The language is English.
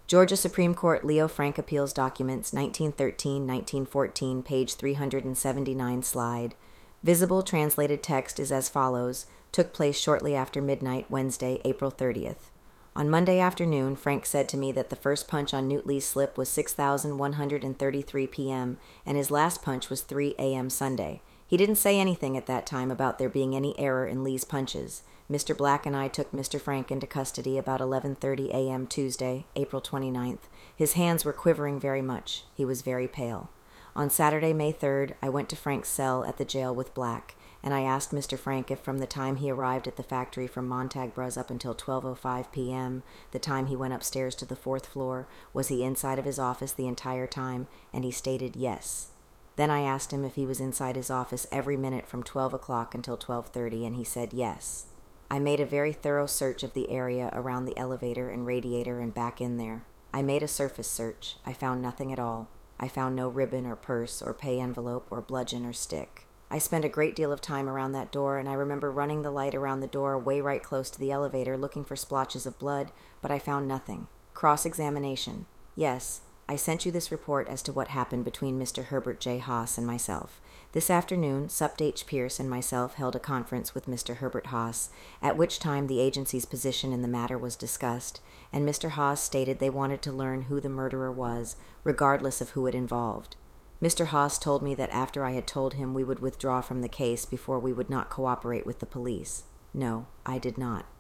Georgia Supreme Court Leo Frank Appeals Documents, 1913-1914, page 379 slide. Visible translated text is as follows. Took place shortly after midnight, Wednesday, April 30th. On Monday afternoon, Frank said to me that the first punch on Newt Lee's slip was 6,133 p.m., and his last punch was 3 a.m. Sunday. He didn't say anything at that time about there being any error in Lee's punches. Mr. Black and I took Mr. Frank into custody about 11:30 a.m. Tuesday, April 29th. His hands were quivering very much. He was very pale. On Saturday, May 3rd, I went to Frank's cell at the jail with Black, and I asked Mr. Frank if from the time he arrived at the factory from Montague up until 12:05 p.m., the time he went upstairs to the 4th floor, was he inside of his office the entire time, and he stated yes. Then I asked him if he was inside his office every minute from 12 o'clock until 12:30, and he said yes. I made a very thorough search of the area around the elevator and radiator and back in there. I made a surface search. I found nothing at all. I found no ribbon or purse or pay envelope or bludgeon or stick. I spent a great deal of time around that door, and I remember running the light around the door way right close to the elevator looking for splotches of blood, but I found nothing. Cross-examination. Yes, I sent you this report as to what happened between Mr. Herbert J. Haas and myself. This afternoon, Supt. H. Pierce and myself held a conference with Mr. Herbert Haas, at which time the agency's position in the matter was discussed, and Mr. Haas stated they wanted to learn who the murderer was, regardless of who it involved. Mr. Haas told me that after I had told him we would withdraw from the case before we would not cooperate with the police. No, I did not.